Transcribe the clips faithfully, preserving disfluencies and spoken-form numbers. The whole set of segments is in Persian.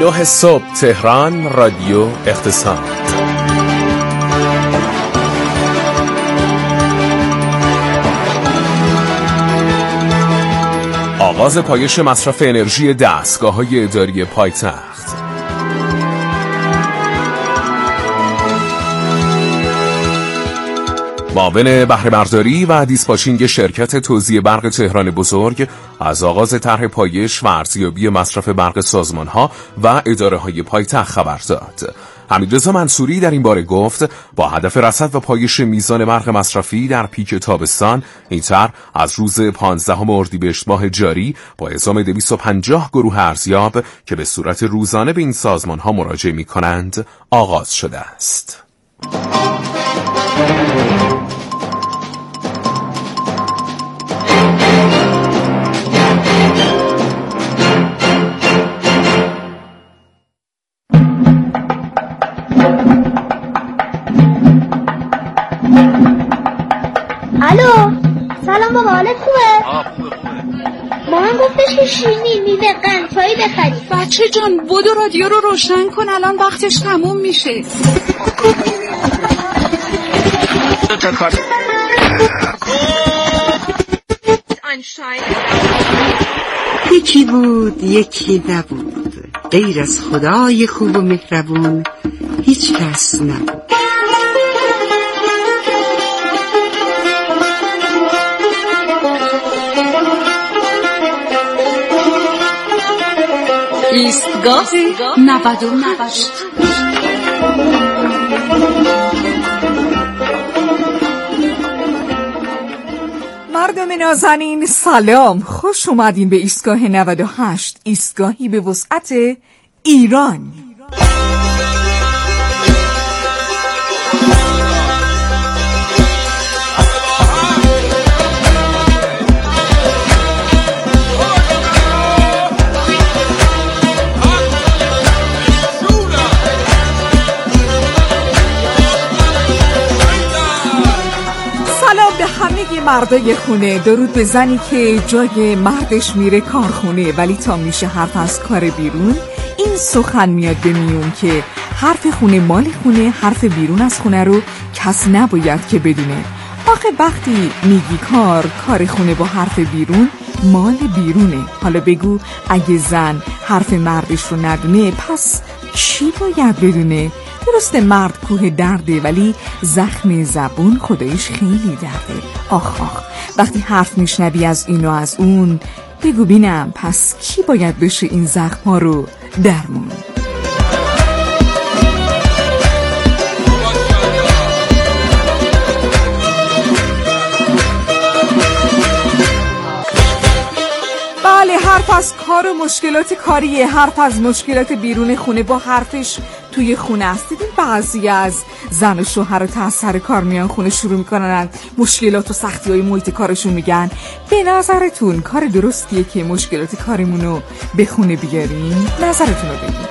نه صبح تهران، رادیو اقتصاد. آغاز پایش مصرف انرژی دستگاه‌های اداری پایتخت. معاون بهره‌برداری و دیسپاچینگ شرکت توزیع برق تهران بزرگ از آغاز طرح پایش و ارزیابی مصرف برق سازمان‌ها و اداره‌های پایتخت خبر داد. حمیدرضا منصوری در این باره گفت با هدف رصد و پایش میزان برق مصرفی در پیک تابستان، این طرح از روز پانزدهم اردیبهشت ماه جاری با اعزام دویست و پنجاه گروه ارزیاب که به صورت روزانه به این سازمان‌ها مراجعه می‌کنند آغاز شده است. الو، سلام بابا، حالت خوبه؟ آه خوبه خوبه. مامان گفتش که شیرینی میوه قندهایی بخری. بچه جان بودو رادیو رو روشن کن، الان وقتش تموم میشه. یکی بود یکی نبود، غیر از خدای خوب و مهربون هیچ کس نبود. ایستگاه نود و هشت. مردم نازنین سلام، خوش اومدین به ایستگاه نود و هشت، ایستگاهی به وسعت ایران. مردای خونه، درود به زنی که جای مردش میره کارخونه ولی تا میشه حرف از کار بیرون این سخن میاد به میون که حرف خونه مال خونه، حرف بیرون از خونه رو کس نباید که بدونه. آخه وقتی میگی کار، کار خونه با حرف بیرون مال بیرونه. حالا بگو اگه زن حرف مردش رو ندونه پس چی باید بدونه؟ درسته مرد کوه درده ولی زخم زبون خدایش خیلی درده. آخ آخ وقتی حرف میشنوی از این و از اون بگو بینم پس کی باید بشه این زخم ها رو درمون؟ بله، حرف از کار و مشکلات کاریه، حرف از مشکلات بیرون خونه با حرفش توی خونه است. دیدین بعضی از زن و شوهر تا سر کار میان خونه شروع میکنن مشکلات و سختی های محیط کارشون میگن. به نظرتون کار درستیه که مشکلات کاریمونو به خونه بیاریم؟ نظرتون رو بگید.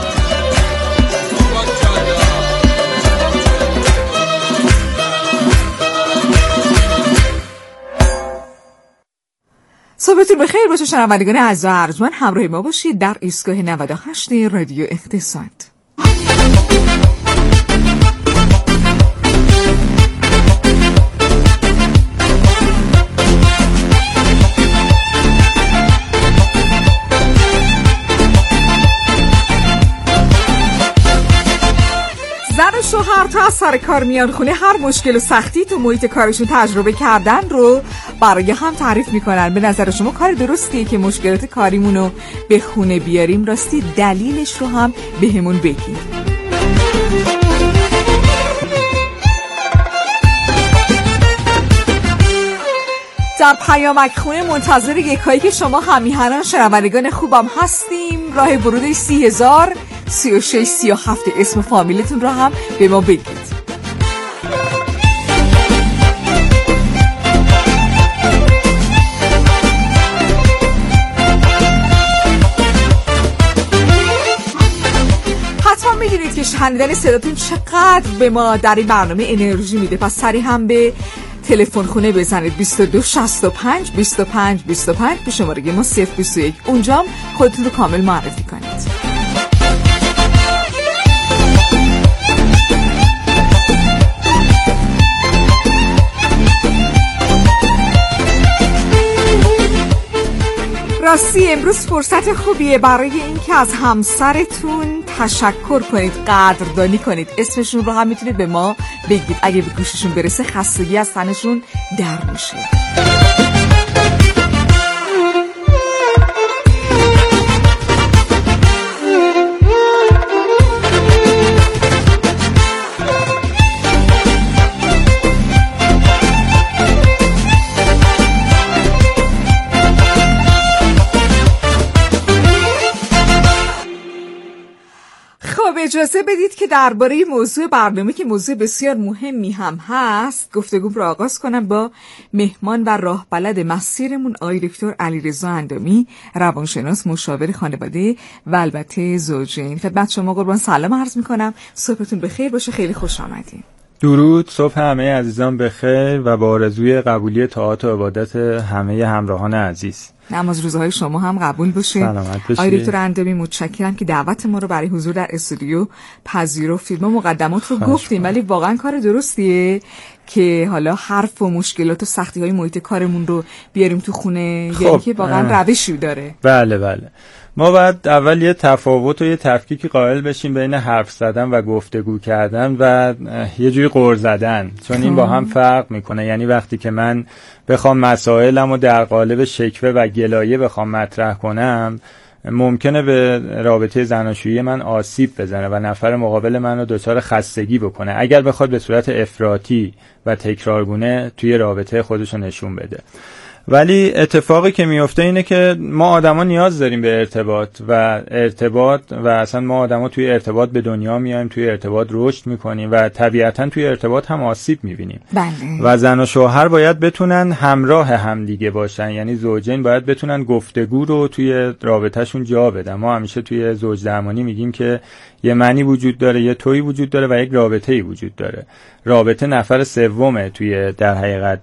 صبحتون بخیر باشه شنوندگان عزیز و ارجمند، همراه ما باشید در ایستگاه نود و هشت رادیو اقتصاد. زن و شوهر تا از سر کار میان خونه هر مشکل و سختی تو محیط کارشون تجربه کردن رو برای هم تعریف میکنن. به نظر شما کار درستیه که مشکلات کاریمونو به خونه بیاریم؟ راستی دلیلش رو هم به همون بگید. در پیامک خونه منتظر یکایی که شما همیهنان شنوندگان خوبم هستیم. راه ورودش سی هزار سی و شش سی و هفت. اسم فامیلتون رو هم به ما بگید. حتما میدونید که شنیدن صداتون چقدر به ما در این برنامه انرژی میده، پس سریع هم به تلفن خونه بزنید بیست و دو شصت و پنج بیست و پنج بیست و پنج به شماره ما صفر بیست و یک. اونجا خودتون رو کامل معرفی کنید. راستی امروز فرصت خوبیه برای اینکه از همسرتون تشکر کنید، قدردانی کنید. اسمشون رو هم میتونید به ما بگید، اگه به گوششون برسه خستگی از تنشون در میشه. اجازه بدید که درباره موضوع برنامه که موضوع بسیار مهمی هم هست گفتگو رو آغاز کنم با مهمان و راهبلد مسیرمون آقای دکتر علیرضا اندامی، روانشناس، مشاور خانواده و البته زوجین. خدمت شما قربان سلام عرض میکنم، صبحتون بخیر باشه، خیلی خوش آمدین. درود، صبح همه عزیزان بخیر و با آرزوی قبولی طاعات و عبادت همه همراهان عزیز. نماز روزهای شما هم قبول باشه. سلامت باشید. آقای دکتر اندامی متشکرم که دعوت ما رو برای حضور در استودیو پذیرفتید. ما مقدمات رو گفتیم ولی واقعا کار درستیه که حالا حرف و مشکلات و سختی‌های محیط کارمون رو بیاریم تو خونه، خب. یعنی که واقعا روشی داره. بله بله. ما باید اول یه تفاوت و یه تفکیکی قائل بشیم بین حرف زدن و گفتگو کردن و یه جوری غر زدن، چون این با هم فرق میکنه. یعنی وقتی که من بخوام مسائلمو در قالب شکوه و گلایه بخوام مطرح کنم، ممکنه به رابطه زناشویی من آسیب بزنه و نفر مقابل من رو دچار خستگی بکنه اگر بخواد به صورت افراطی و تکرارگونه توی رابطه خودشو نشون بده. ولی اتفاقی که میفته اینه که ما آدما نیاز داریم به ارتباط و ارتباط و اصلا ما آدما توی ارتباط به دنیا میایم، توی ارتباط رشد میکنیم و طبیعتا توی ارتباط هم آسیب میبینیم. بله. و زن و شوهر باید بتونن همراه همدیگه باشن، یعنی زوجین باید بتونن گفتگو رو توی رابطهشون جا بدن. ما همیشه توی زوج درمانی میگیم که یه معنی وجود داره، یه تویی وجود داره و یک رابطه‌ای وجود داره. رابطه نفر سومه توی در حقیقت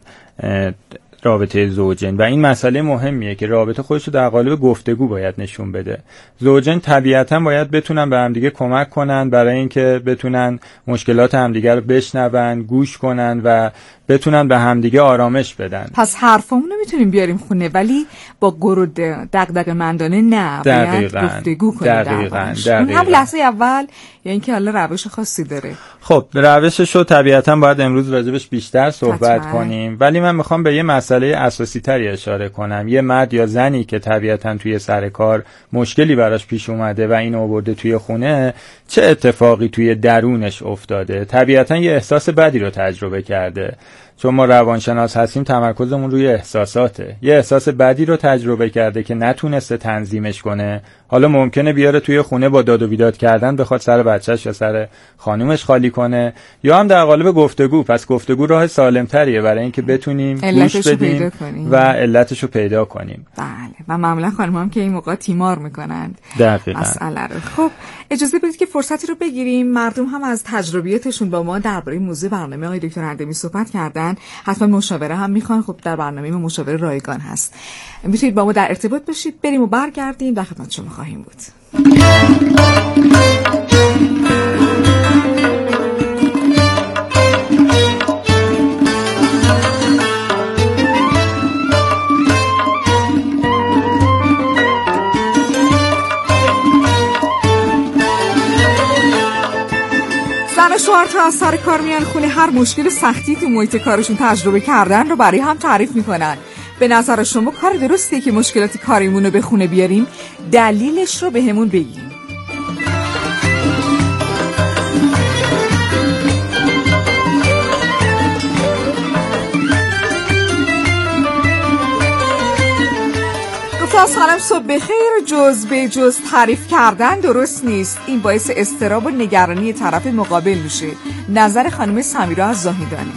رابطه زوجین و این مسئله مهمیه که رابطه خودش رو در قالب گفتگو باید نشون بده. زوجین طبیعتا باید بتونن به همدیگه کمک کنن برای اینکه بتونن مشکلات همدیگه رو بشنون، گوش کنن و بتونن به همدیگه آرامش بدن. پس حرفمون نمیتونیم بیاریم خونه ولی با گرو دغدغه مندانه نه، باید گفتگو کنیم. دقیقاً دقیقاً. هم لحظه اول یا اینکه حالا روش خاصی داره. خب روشش رو طبیعتا باید امروز راجبش بیشتر صحبت حتما. کنیم، ولی من میخوام به یه مسئله اساسی تری اشاره کنم. یه مرد یا زنی که طبیعتا توی سر کار مشکلی براش پیش اومده و اینو آورده توی خونه، چه اتفاقی توی درونش افتاده؟ طبیعتا یه احساس بدی رو تجربه کرده. چون ما روانشناس هستیم تمرکزمون روی احساساته. یه احساس بدی رو تجربه کرده که نتونسته تنظیمش کنه. حالا ممکنه بیاره توی خونه با داد و بیداد کردن بخواد سر بچهش یا سر خانومش خالی کنه، یا هم در قالب گفتگو. پس گفتگو راه سالم‌تریه برای اینکه بتونیم گوش بدیم و علتش رو پیدا کنیم. بله. و معمولا خانم‌ها هم که این موقع تیمار میکنند دقیقاً مسئله رو. خب اجازه بدید که فرصتی رو بگیریم. مردم هم از تجربیاتشون با ما درباره موضوع برنامه آقای دکتر اندامی صحبت کردن، حتما مشاوره هم میخوان. خب در برنامه ما مشاوره رایگان هست، میتونید با ما در ارتباط باشید. بریم و برگردیم در خدمت شما خواهیم بود. زن و شوهر تا از سر کار میان خونه، هر مشکل سختی تو محیط کارشون تجربه کردن رو برای هم تعریف میکنن. به نظر شما کار درستیه که مشکلات کاریمون رو به خونه بیاریم؟ دلیلش رو به همون بگیم. گفتاز خانم صبح بخیر، جز به جز تعریف کردن درست نیست. این باعث اضطراب و نگرانی طرف مقابل میشه. نظر خانم سمیرا از زاهدانی.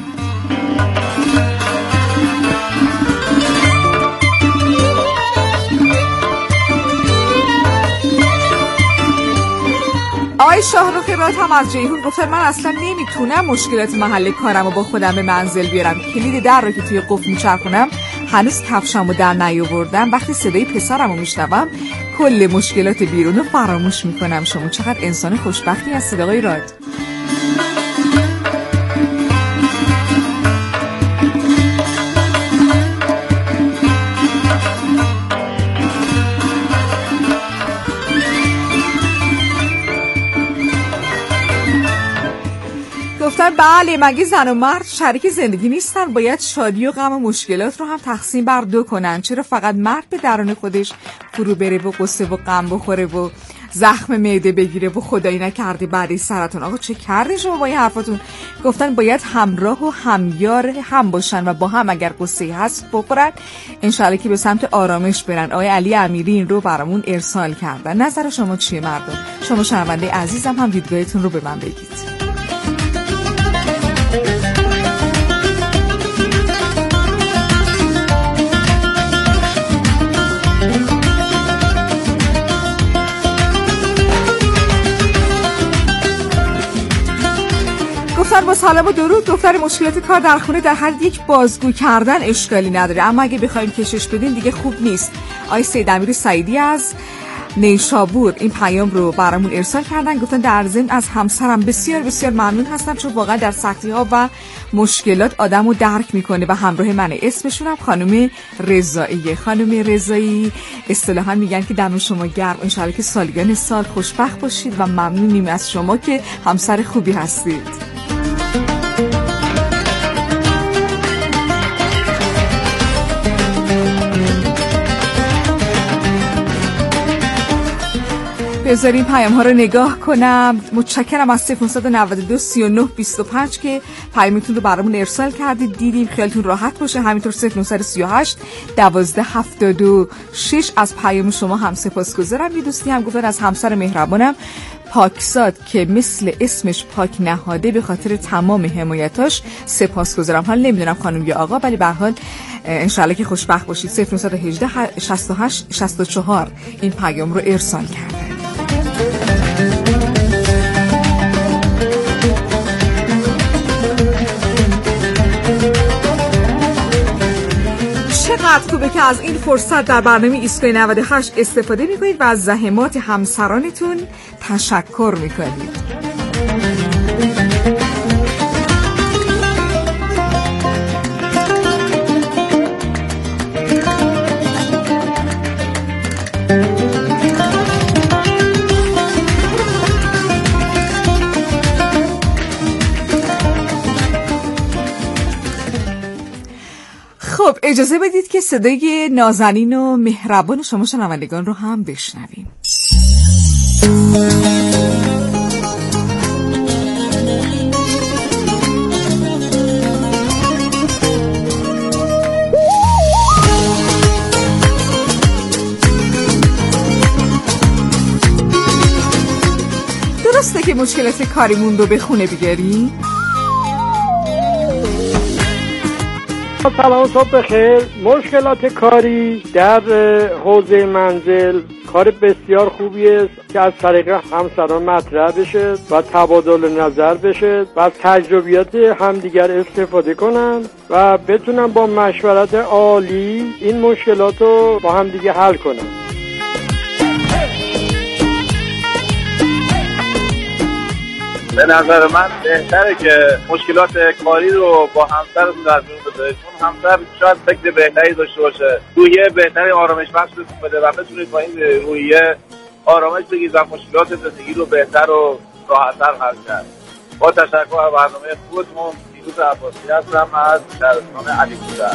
آقای شاهرخ راد هم از جیهون گفتن من اصلا نمیتونم مشکلات محل کارم رو با خودم به منزل بیارم. کلید در رو که توی قفل میچرخونم هنوز کفشم رو در نیاوردم. وقتی صدای پسرم رو میشنوم کل مشکلات بیرون رو فراموش میکنم. شما چقدر انسان خوشبختی هستید آقای راد. گفتن بله مگه زن و مرد شریک زندگی نیستن؟ باید شادی و غم و مشکلات رو هم تقسیم بر دو کنن. چرا فقط مرد به درون خودش فرو بره و قصه و غم بخوره و زخم معده بگیره و خدایی نکرده بعدی سرطان؟ آقا چه کردی شما با این حرفاتون؟ گفتن باید همراه و همیار هم باشن و با هم اگر قصه هست بخورن انشالله که به سمت آرامش برن. آقای علی امیری این رو برامون ارسال کردن. نظر شما چیه مردم؟ شما شنونده عزیزم هم دیدگاهتون رو به من بگید. گفتن با سلام و درود. دختر مشکلات کار در خونه در هر یک بازگو کردن اشکالی نداره، اما اگه بخوایم کشش بدین دیگه خوب نیست. آی سید امیر سعیدی از نیشابور این پیام رو برامون ارسال کردن. گفتن در ضمن از همسرم بسیار بسیار ممنون هستم چون واقعا در سختی ها و مشکلات آدمو درک میکنه و همراه منه. اسمشون هم خانم رضاییه. خانم رضایی اصطلاحاً میگن که دم شما گرم، ان شاءالله که سالیان سال خوشبخت باشید و ممنونیم از شما که همسر خوبی هستید. بذاریم پیام ها رو نگاه کنم. متشکرم از صفر نه دو سه نه دو پنج که پیامتون رو برامون ارسال کردید. دیدیم خیالتون راحت باشه. همینطور صفر نه سه هشت دوازده هفتاد و شش از پیام شما هم سپاسگزارم. یه دوستی هم گفتن از همسر مهربانم پاکزاد که مثل اسمش پاک نهاده به خاطر تمام حمایتاش سپاسگزارم. حالا نمیدونم خانم یا آقا، ولی به هر حال انشالله که خوشبخت باشید. صفر نه یک هشت شصت و هشت شصت و چهار این پیام رو ارسال کرده. چقدر خوبه که از این فرصت در برنامه ایستگاه نود و هشت استفاده میکنید و از زحمات همسرانتون تشکر میکنید. خب اجازه بدید که صدای نازنین و مهربان شما شنوندگان رو هم بشنویم. درسته که مشکلات کاریمون رو به خونه بیاریم؟ سلام، صبح بخیر. مشکلات کاری در حوزه منزل کار بسیار خوبی است که از طریق همسران مطرح بشه و تبادل نظر بشه و از تجربیات همدیگر استفاده کنن و بتونن با مشورت عالی این مشکلات رو با همدیگه حل کنن. به نظر من بهتره که مشکلات کاری رو با همسرتون در میون بذارید، چون همسر شاید فکر بهتری داشته باشه، روحیه بهتری آرامش بخش بده و بتونید با این روحیه آرامش بگیرید و مشکلات زندگی رو بهتر و راحت‌تر حل کرد. با تشکر از برنامه خودمون. پیروز عباسی هستم از شهرستان علی‌پور.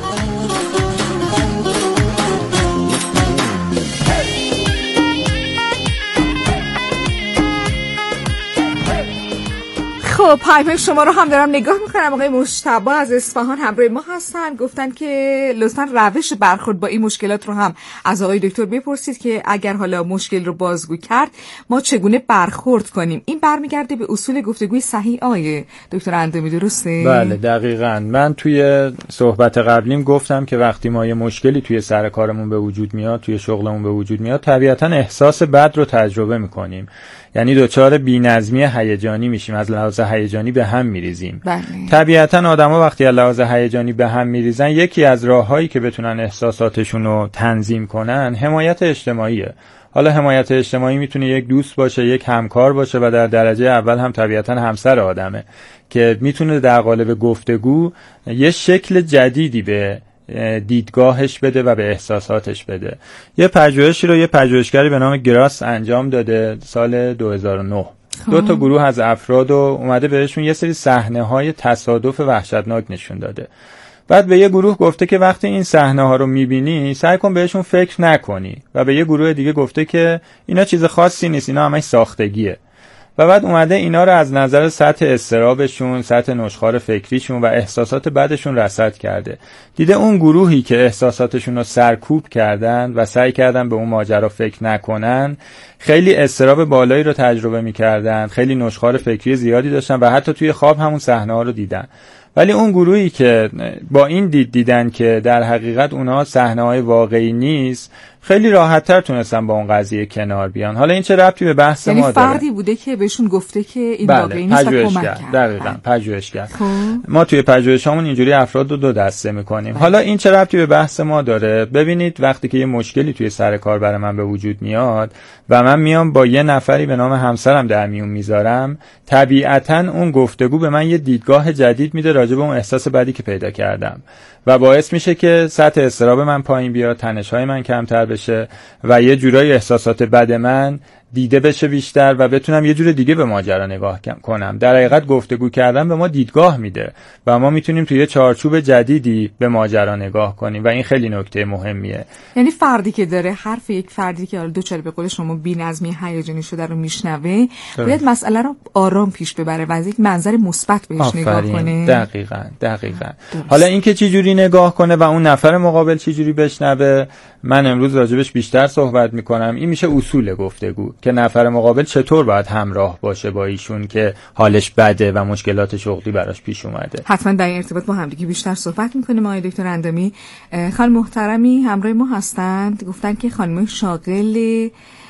خب پیام شما رو هم دارم نگاه میکنم. آقای مجتبی از اصفهان همراه ما هستن. گفتن که لطفاً روش برخورد با این مشکلات رو هم از آقای دکتر بپرسید که اگر حالا مشکل رو بازگو کرد ما چگونه برخورد کنیم. این برمیگرده به اصول گفتگوی صحیح آقای دکتر اندامی، درسته؟ بله دقیقاً. من توی صحبت قبلیم گفتم که وقتی ما یه مشکلی توی سر کارمون به وجود میاد، توی شغلمون به وجود میاد، طبیعتاً احساس بد رو تجربه میکنیم. یعنی دچار بی‌نظمی هیجانی میشیم، از لحاظ هیجانی به هم میریزیم. بله. طبیعتاً آدما وقتی از لحاظ هیجانی به هم میریزن، یکی از راههایی که بتونن احساساتشون رو تنظیم کنن حمایت اجتماعیه. حالا حمایت اجتماعی میتونه یک دوست باشه، یک همکار باشه و در درجه اول هم طبیعتاً همسر آدمه که میتونه در قالب گفتگو یه شکل جدیدی به دیدگاهش بده و به احساساتش بده. یه پژوهشی رو یه پژوهشگری به نام گراس انجام داده سال دو هزار و نه. دو تا گروه از افراد و اومده بهشون یه سری صحنه‌های تصادف وحشتناک نشون داده. بعد به یه گروه گفته که وقتی این صحنه ها رو میبینی سعی کن بهشون فکر نکنی و به یه گروه دیگه گفته که اینا چیز خاصی نیست، اینا همش ساختگیه. و بعد اومده اینا رو از نظر سطح اضطرابشون، سطح نشخوار فکریشون و احساسات بدشون رصد کرده. دیده اون گروهی که احساساتشون رو سرکوب کردن و سعی کردن به اون ماجرا فکر نکنن، خیلی اضطراب بالایی رو تجربه می‌کردن، خیلی نشخوار فکری زیادی داشتن و حتی توی خواب همون صحنه‌ها رو دیدن. ولی اون گروهی که با این دید دیدن که در حقیقت اونها صحنه‌های واقعی نیست، خیلی راحت‌تر تونستن با اون قضیه کنار بیان. حالا این چه ربطی به بحث یعنی ما داره؟ فردی بوده که بهشون گفته که این بله، واقعی نیست و کمک کرد. دقیقاً، پژوهشگر. خب. ما توی پژوهشامون اینجوری افراد رو دو دسته می‌کنیم. حالا این چه ربطی به بحث ما داره؟ ببینید وقتی که یه مشکلی توی سر کار برای من به وجود میاد و من میام با یه نفری به نام همسرم در میون میذارم، طبیعتاً اون گفتگو به من یه دیدگاه جدید میده راجع به اون احساس بدی که پیدا کردم و باعث میشه که سطح اضطراب من پایین بیاد، تنش‌های من کمتر بشه و یه جورایی احساسات بد من دیده بشه بیشتر و بتونم یه جور دیگه به ماجرا نگاه کنم. در حقیقت گفتگو کردن به ما دیدگاه میده و ما میتونیم توی یه چارچوب جدیدی به ماجرا نگاه کنیم و این خیلی نکته مهمیه. یعنی فردی که داره حرف یک فردی که حالا دوچار به قول شما بی‌نظمی هیجانی شده رو میشنوه، باید مسئله رو آرام پیش ببره و از یک منظر مثبت بهش آفرین. نگاه کنه. دقیقاً دقیقاً. حالا اینکه چه جوری نگاه کنه و اون نفر مقابل چه جوری بشنوه، من امروز راجبش بیشتر صحبت میکنم. این میشه اصول گفتگو که نفر مقابل چطور باید همراه باشه با ایشون که حالش بده و مشکلات شغلی براش پیش اومده. حتما در این ارتباط با همدیگه بیشتر صحبت میکنیم. آقای دکتر اندامی، خانم محترمی همراه ما هستند، گفتن که خانم شاغل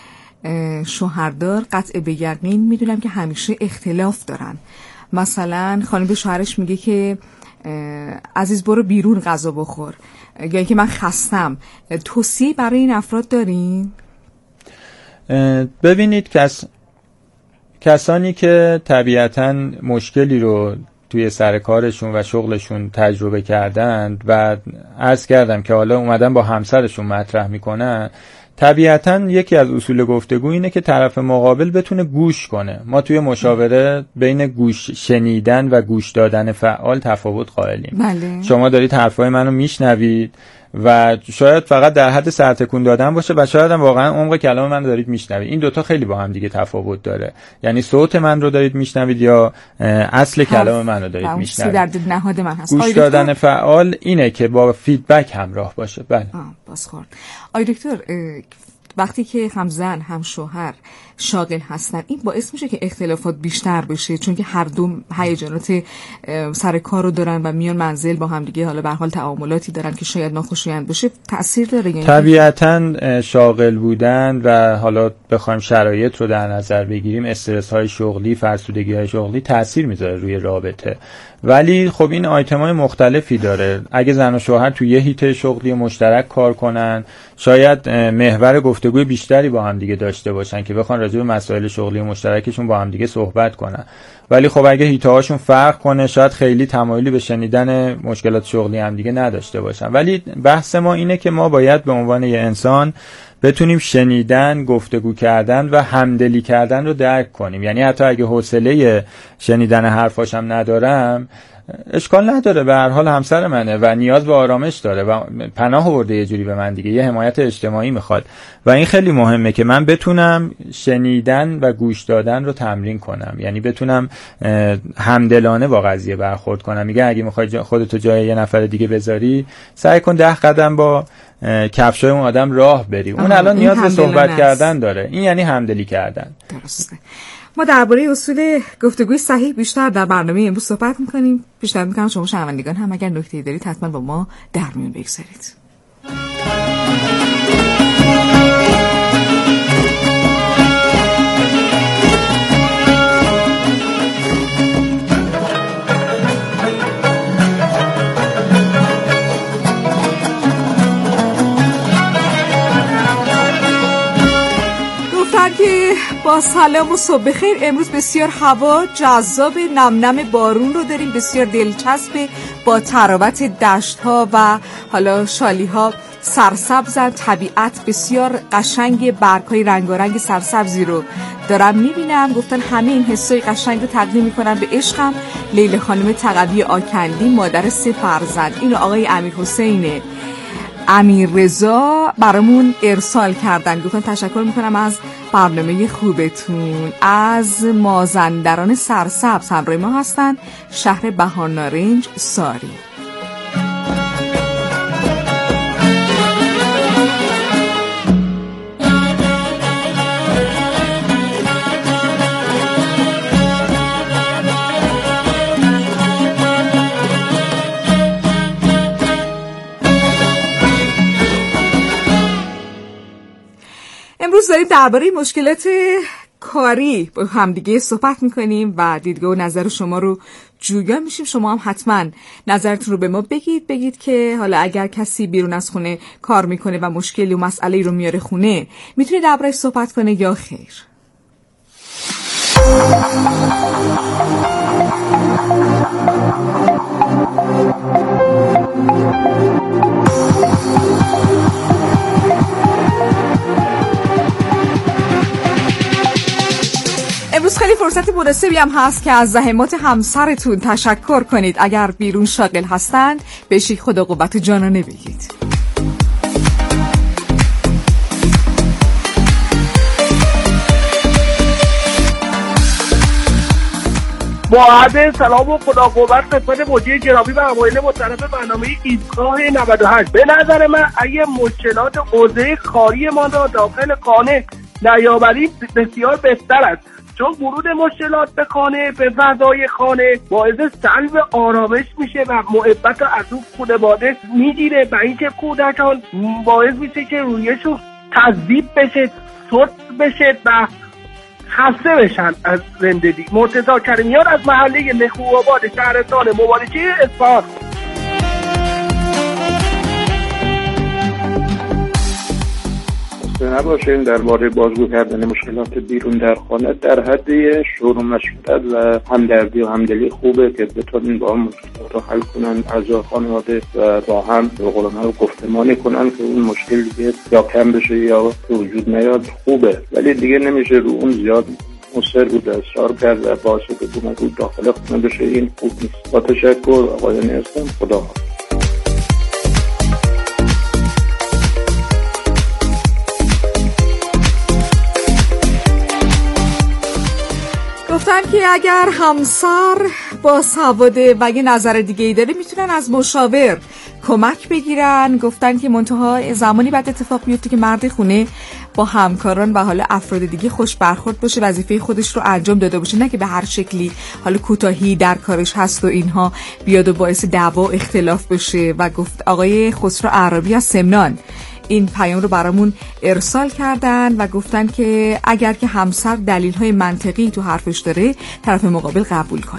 شوهردار قطع به یقین میدونم که همیشه اختلاف دارن. مثلا خانم به شوهرش میگه که عزیز برو بیرون غذا بخور، یا اینکه من خستم. توصیه برای این افراد دارین؟ ببینید کس... کسانی که طبیعتاً مشکلی رو توی سر کارشون و شغلشون تجربه کردند و عرض کردم که حالا اومدن با همسرشون مطرح میکنن، طبیعتاً یکی از اصول گفتگو اینه که طرف مقابل بتونه گوش کنه. ما توی مشاوره بین گوش شنیدن و گوش دادن فعال تفاوت قائلیم. بله. شما دارید حرفای منو میشنوید و شاید فقط در حد سرتکون دادن باشه و شاید هم واقعا عمق کلام من رو دارید میشنوید. این دوتا خیلی با هم دیگه تفاوت داره. یعنی صوت من رو دارید میشنوید یا اصل کلام من رو دارید میشنوید. در دل نهاد من هست. گوش دادن فعال اینه که با فیدبک همراه باشه. بله. بازخورد. آقای دکتر، وقتی که هم زن هم شوهر شاغل هستن، این باعث میشه که اختلافات بیشتر بشه، چون که هر دو هیجانات سر کار رو دارن و میان منزل با هم دیگه حالا به هر حال تعاملاتی دارن که شاید ناخوشایند باشه. تأثیر داره؟ یعنی طبیعتاً شاغل بودن و حالا بخوایم شرایط رو در نظر بگیریم، استرس های شغلی، فرسودگی های شغلی تأثیر میذاره روی رابطه. ولی خب این آیتم‌های مختلفی داره. اگه زن و شوهر توی یه هیته شغلی مشترک کار کنن، شاید محور گفتگوی بیشتری با هم دیگه داشته باشن که بخوان راجع به مسائل شغلی مشترکشون با هم دیگه صحبت کنن. ولی خب اگه هیته‌هاشون فرق کنه، شاید خیلی تمایلی به شنیدن مشکلات شغلی هم دیگه نداشته باشن. ولی بحث ما اینه که ما باید به عنوان یه انسان بتونیم شنیدن، گفتگو کردن و همدلی کردن رو درک کنیم. یعنی حتی اگه حوصله شنیدن حرفاشم ندارم، اشکال نداره، به هر حال همسر منه و نیاز به آرامش داره و پناه آورده یه جوری به من دیگه، یه حمایت اجتماعی میخواد و این خیلی مهمه که من بتونم شنیدن و گوش دادن رو تمرین کنم. یعنی بتونم همدلانه با قضیه برخورد کنم. میگه اگه میخوای خودتو جای یه نفر دیگه بذاری، سعی کن ده قدم با کفشای اون آدم راه بری. اون الان نیاز به صحبت است. کردن داره. این یعنی همدلی کردن. درسته. ما درباره اصول گفتگوی صحیح بیشتر در برنامه امروز صحبت می‌کنیم. پیشنهاد می‌کنم شما شنوندگان هم اگر نکته‌ای دارید حتما با ما در میون بگذارید. که با سلام و صبح خیر. امروز بسیار هوا جذاب، نم نم بارون رو داریم، بسیار دلچسبه با تراوت دشت ها و حالا شالی ها سرسبزن، طبیعت بسیار قشنگ، برگ‌های رنگارنگ سرسبزی رو دارم میبینم. گفتن همه این حسای قشنگ رو تقدیم میکنم به عشقم لیلی خانم تقوی آکندی، مادر سه فرزند. اینو آقای امیرحسین امیررضا برامون ارسال کردن. گفتن تشکر میکنم از برنامه خوبتون. از مازندران سرسبز همراه ما هستن، شهر بهارنارنج ساری. امروز داریم درباره مشکلات کاری با همدیگه صحبت میکنیم و دیدگاه و نظر شما رو جویا میشیم. شما هم حتما نظرتون رو به ما بگید بگید که حالا اگر کسی بیرون از خونه کار میکنه و مشکلی و مسئله رو میاره خونه، میتونه درباره‌اش صحبت کنه یا خیر؟ امروز خیلی فرصت مناسبی هم هست که از زحمات همسرتون تشکر کنید. اگر بیرون شاغل هستند بهش خدا قوت جانانه بگید. با عرض سلام و خدا قوت خدمت مدیر جنابی و اوایل محترم برنامه ایستگاه نود و هشت. به نظر من اگه مشکلات حوزه کاری ما را داخل خانه نیاوریم بسیار بهتر است، چون ورود مشکلات به خانه، به فضای خانه باعث سلب آرامش میشه و محبت از اون خانواده میگیره و اینکه کودکان باعث میشه که رویشون تذبیب بشه، سست بشه و خسته بشن از زندگی. مرتضی کریمیان از محله نخوآباد شهرستان مبارکی اصفهان. نباشیم درباره بازگو کردن مشکلات بیرون در خانه در حد شور و مشورت و همدردی و همدلی خوبه که بتونن با هم مشکلات رو حل کنن، اعضای خانواده و با هم به قول معروف گفتمانی کنن که اون مشکل دیگه یا کم بشه یا وجود نیاد. خوبه ولی دیگه نمیشه رو اون زیاد مصر بود اصرار کرد و باعث بتونه رو داخل خانه بشه. این خوب نیست. با تشکر آقایان هستم. خدا حافظ. گفتن که اگر همسر با سواده و یه نظر دیگه ای داره میتونن از مشاور کمک بگیرن. گفتن که منتها زمانی بعد اتفاق بیفته که مرد خونه با همکاران و حالا افراد دیگه خوش برخورد باشه، وظیفه خودش رو انجام داده باشه، نه که به هر شکلی حالا کوتاهی در کارش هست و اینها بیاد و باعث دعوا و اختلاف بشه. و گفت آقای خسرو اعرابی از سمنان این پیام رو برامون ارسال کردن و گفتن که اگر که همسر دلیل‌های منطقی تو حرفش داره، طرف مقابل قبول کنه.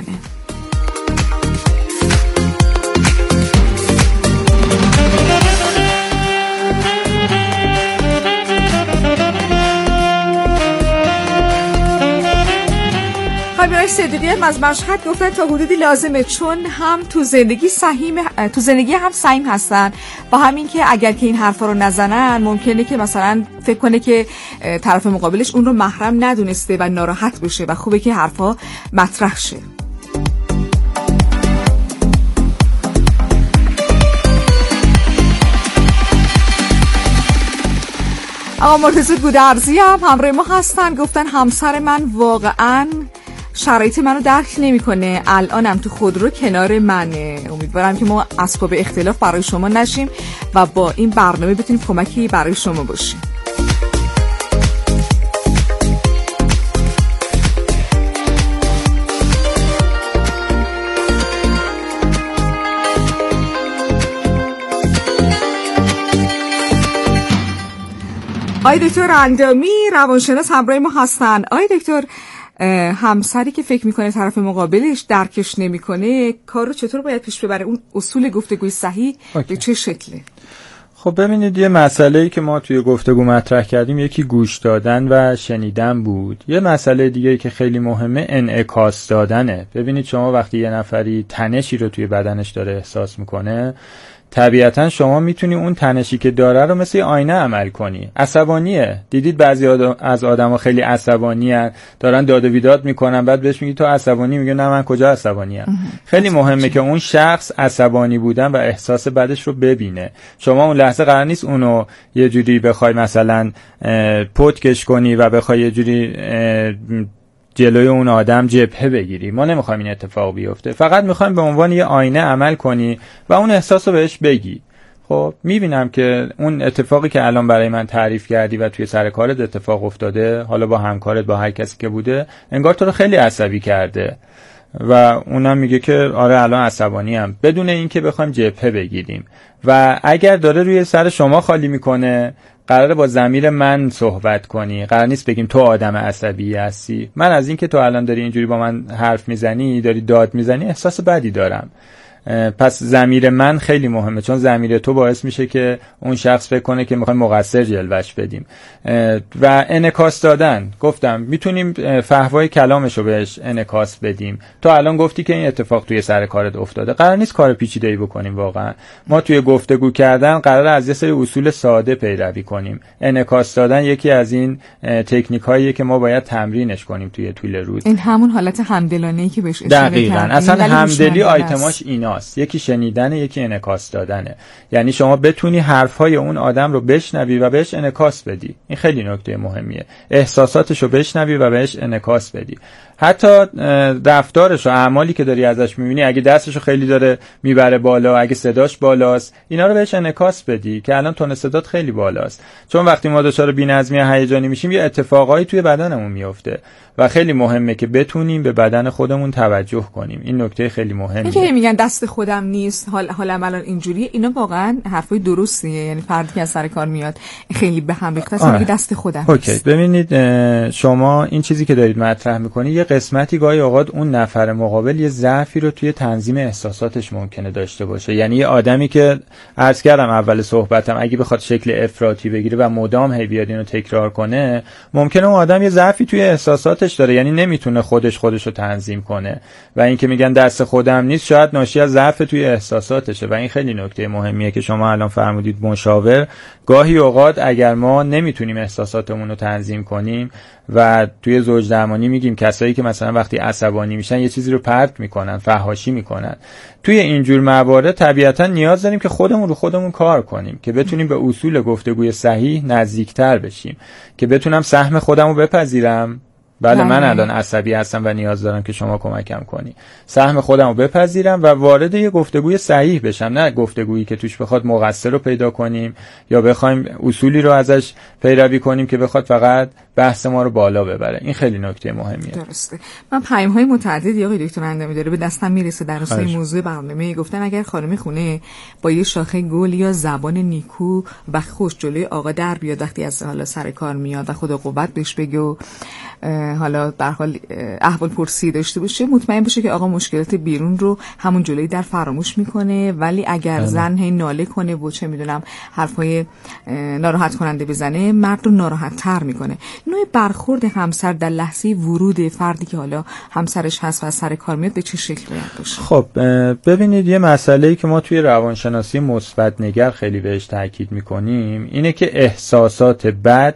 خانم صدیقی هم از مشهد گفتن تا حدودی لازمه، چون هم تو زندگی سهیم تو زندگی هم سهیم هستن و همین که اگر که این حرفا رو نزنن ممکنه که مثلا فکر کنه که طرف مقابلش اون رو محرم ندونسته و ناراحت بشه و خوبه که حرفا مطرح شه. آقا مرتضی گودرزی هم همراه ما هستن. گفتن همسر من واقعاً شرایط منو درک نمیکنه، الانم تو خودرو کنار منه. امیدوارم که ما اسباب اختلاف برای شما نشیم و با این برنامه بتونیم کمکی برای شما باشیم. آقای دکتر اندامی روانشناس همراه ما هستن. آقای دکتر، همسری که فکر میکنه طرف مقابلش درکش نمیکنه، کار رو چطور باید پیش ببره؟ اون اصول گفتگوی صحیح به چه شکله؟ خب ببینید، یه مسئله‌ای که ما توی گفتگو مطرح کردیم یکی گوش دادن و شنیدن بود. یه مسئله دیگه‌ای که خیلی مهمه انعکاس دادنه. ببینید شما وقتی یه نفری تنشی رو توی بدنش داره احساس میکنه، طبیعتا شما میتونی اون تنشی که داره رو مثل آینه عمل کنی. عصبانیه، دیدید بعضی آدم از آدما خیلی عصبانی هستن، دارن داد و بیداد میکنن، بعد بهش میگی تو عصبانی، میگه نه من کجا عصبانی ام. خیلی مهمه که اون شخص عصبانی بودن و احساس بدش رو ببینه. شما اون لحظه قرار نیست اونو یه جوری بخوای مثلا پتکش کنی و بخوای یه جوری جلوی اون آدم جبهه بگیری. ما نمیخوایم این اتفاق بیفته، فقط میخوایم به عنوان یه آینه عمل کنی و اون احساس رو بهش بگی. خب میبینم که اون اتفاقی که الان برای من تعریف کردی و توی سر کارت اتفاق افتاده، حالا با همکارت، با هر کسی که بوده، انگار تو رو خیلی عصبی کرده و اونم میگه که آره الان عصبانی ام، بدون اینکه بخوایم جبهه بگیریم. و اگر داره روی سر شما خالی میکنه، قراره با ضمیر من صحبت کنی، قرار نیست بگیم تو آدم عصبی هستی. من از این که تو الان داری اینجوری با من حرف میزنی، داری داد میزنی، احساس بدی دارم. پس ضمیر من خیلی مهمه، چون ضمیر تو باعث میشه که اون شخص فکر کنه که میخوایم مقصر جلوش بدیم. و انعکاس دادن، گفتم میتونیم فحوای کلامشو بهش انعکاس بدیم. تو الان گفتی که این اتفاق توی سر کارت افتاده، قرار نیست کار پیچیده‌ای بکنیم. واقعا ما توی گفتگو کردن قرار از یه سری اصول ساده پیروی کنیم. انعکاس دادن یکی از این تکنیک‌هاییه که ما باید تمرینش کنیم توی طول روز. این همون حالت همدلانه‌ای که بهش اشاره کردیم. دقیقاً. اصلا همدلی آیتماش اینا، یکی شنیدن، یکی انعکاس دادنه. یعنی شما بتونی حرفهای اون آدم رو بشنوی و بهش انعکاس بدی. این خیلی نکته مهمیه. احساساتش رو بشنوی و بهش انعکاس بدی. حتی رفتارش و اعمالی که داری ازش میبینی، اگه دستشو خیلی داره میبره بالا، اگه صداش بالاست، اینا رو بهش انعکاس بدی که الان تون صدات خیلی بالاست. چون وقتی ما دچار بی‌نظمی هیجانی میشیم، یه اتفاقایی توی بدنمون میفته و خیلی مهمه که بتونیم به بدن خودمون توجه کنیم. این نکته خیلی مهمه. که میگن دست خودم نیست، حال حالم الان اینجوریه، اینا واقعا حرفای درستیه. یعنی فردی که از سر کار میاد خیلی به هم ریخته است، میگه دست خودم اوکی. نیست. ببینید شما این چیزی که دارید مطرح میکنی، یه قسمتی گاهی اوقات اون نفر مقابل یه ضعفی رو توی تنظیم احساساتش ممکنه داشته باشه. یعنی یه آدمی که عرض کردم اول صحبتم، اگه بخواد شکل افراطی بگیره و مدام هی بیاد اینو تکرار کنه، ممکنه اون آدم یه ضعفی توی احساساتش داره، یعنی نمیتونه خودش خودش رو تنظیم کنه. و این که میگن دست خودم نیست، شاید ناشی از ضعف توی احساساتشه. و این خیلی نکته مهمیه که شما الان فرمودید مشاور. گاهی اوقات اگر ما نمیتونیم احساساتمون رو تنظیم کنیم و توی زوج درمانی میگیم کسایی که مثلا وقتی عصبانی میشن یه چیزی رو پرت میکنن، فحاشی میکنن، توی اینجور موارد طبیعتا نیاز داریم که خودمون رو خودمون کار کنیم که بتونیم به اصول گفتگوی صحیح نزدیکتر بشیم، که بتونم سهم خودم رو بپذیرم. بله من الان عصبی هستم و نیاز دارم که شما کمکم کنی. سهم خودم رو بپذیرم و وارد یه گفتگوی صحیح بشم، نه گفتگویی که توش بخواد مقصر رو پیدا کنیم یا بخوایم اصولی رو ازش پیروی کنیم که بخواد فقط بحث ما رو بالا ببره. این خیلی نکته مهمیه. درسته. من پیام‌های متعددی آقای دکتر اندمی داره به دستم میرسه در راستای موضوع برنامه. گفتن اگر خانم خونه با یه شاخه گل یا زبان نیکو و خوش جلوی آقا در بیاد وقتی از حالا سر کار میاد و خدا قوت بهش بگه و حالا به هر حال احوال پرسی داشته باشه، مطمئن باشه که آقا مشکلات بیرون رو همون جلوی در فراموش میکنه. ولی اگر ام. زن هی ناله کنه و چه میدونم حرفای ناراحت کننده بزنه، مرد رو ناراحت تر میکنه. نوع برخورد همسر در لحظه ورود فردی که حالا همسرش هست و از سر کار میاد به چه شکل باید باشه؟ خب ببینید، یه مسئله‌ای که ما توی روانشناسی مثبت نگر خیلی بهش تاکید میکنیم اینه که احساسات بد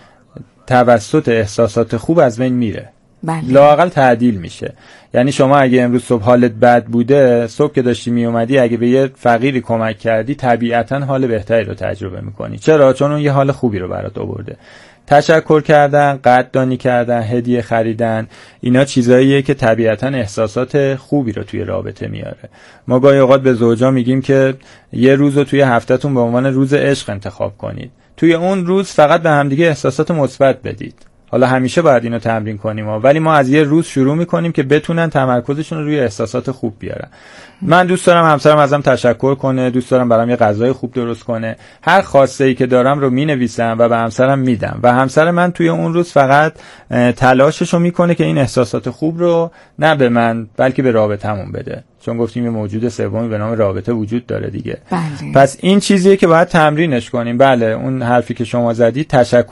توسط احساسات خوب از بین میره. بله. لااقل تعدیل میشه. یعنی شما اگه امروز صبح حالت بد بوده، صبح که داشتی میومدی اگه به یه فقیری کمک کردی، طبیعتاً حال بهتری رو تجربه میکنی. چرا؟ چون اون یه حال خوبی رو برات آورده. تشکر کردن، قدردانی کردن، هدیه خریدن، اینا چیزاییه که طبیعتاً احساسات خوبی رو توی رابطه میاره. ما گاهی اوقات به زوجا میگیم که یه روز رو توی هفته‌تون به عنوان روز عشق انتخاب کنید. توی اون روز فقط به همدیگه احساسات مثبت بدید. حالا همیشه باید اینو تمرین کنیم ها. ولی ما از یه روز شروع میکنیم که بتونن تمرکزشون رو روی احساسات خوب بیارن. من دوست دارم همسرم ازم تشکر کنه، دوست دارم برام یه غذای خوب درست کنه. هر خواسته ای که دارم رو مینویسم و به همسرم میدم و همسر من توی اون روز فقط تلاشش رو میکنه که این احساسات خوب رو نه به من بلکه به رابطمون بده، چون گفتیم یه موجود سومی به نام رابطه وجود داره دیگه. بله. پس این چیزیه که باید تمرینش کنیم. بله اون حرفی که شما زدید، تشکر